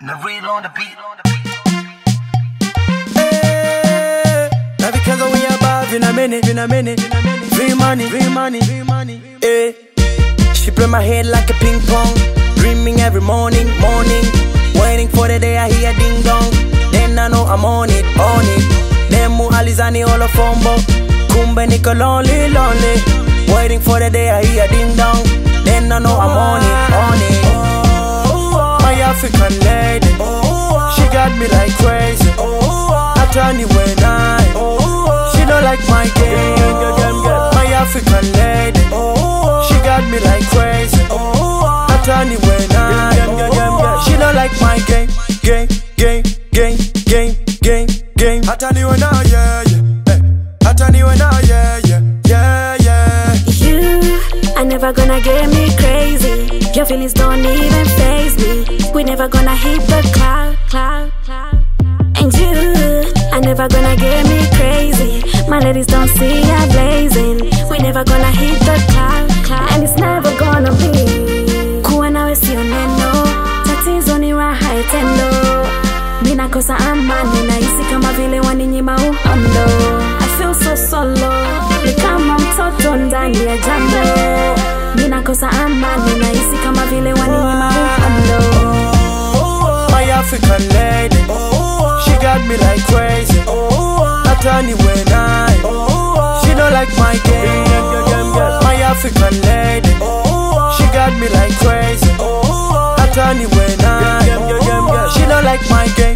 Nareel on the beat. Now because we above in a minute. Free money. She play my head like a ping pong. Dreaming every morning. Waiting for the day I hear ding dong. Then I know I'm on it. Nemu alizani olo fombo. Kumbe niko lonely. Waiting for the day I hear ding dong. Then I know I'm on it. My African lady, she got me like crazy. I turn it when she don't like my game. My African lady, she got me like crazy. I turn it when she don't like my game. I turn it when I turn it when You are never gonna get me crazy. Your feelings don't even faze me. We never gonna hit the cloud. And you are never gonna get me crazy. My ladies don't see ya blazing. We never gonna hit the cloud. And it's never gonna be. Kuwa nawe sio neno. Tatizo ni raha itendo. Mina kosa amani. Nahisi kama vile waninyima uhondo. I feel so solo. Ni kama mtoto ndani ya jambo. Mina kosa amani. Nahisi kama vile waninyima uhondo. My African lady, she got me like crazy. I turn it when she don't like my game. My African lady, she got me like crazy. I turn it when she don't like my game.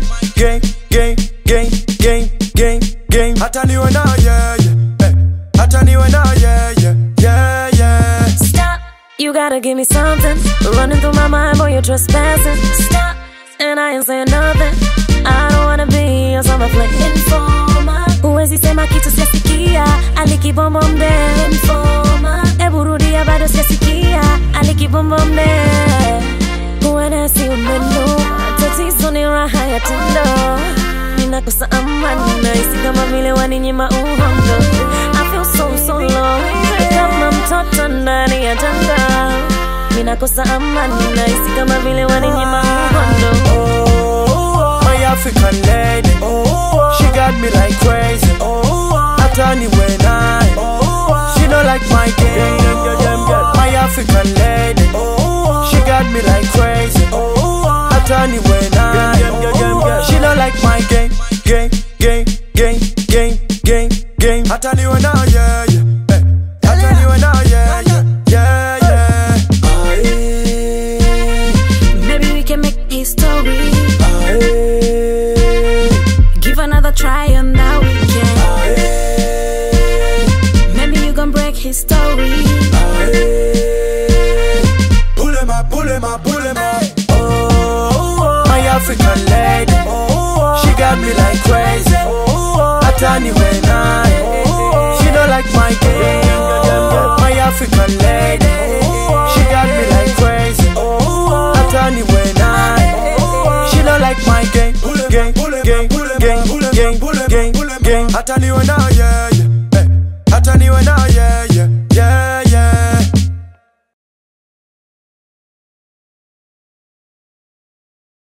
I turn it when I turn it when yeah. Stop, you gotta give me something. Running through my mind, boy, you're trespassing. Stop, and I ain't saying nothing. I don't wanna be your summer fling informer. Huwezi sema kitu siyasikia. Alikibombe informer. Eburudia bado siyasikia. Alikibombe. Huwene si umeno. Tatizo ni raha ya tendo. Nina kosa amani. Nahisi kama vile waninyima uhondo. I feel so low. Kama mtoto ndani ya janga. Nina kosa amani. Nahisi kama vile waninyima uhondo. My African lady, she got me like crazy. I turn it when she don't like my game. My African lady, she got me like crazy. I turn it when she don't like my game. I turn it when I turn it when yeah. Maybe we can make history. Give another try on that weekend. Maybe you gon' break history. Pull him up. My African lady, she got me like crazy. I turn it when she don't like my game. My African lady, she got me like crazy. I turn it when she don't like my game. I turn it when I turn it when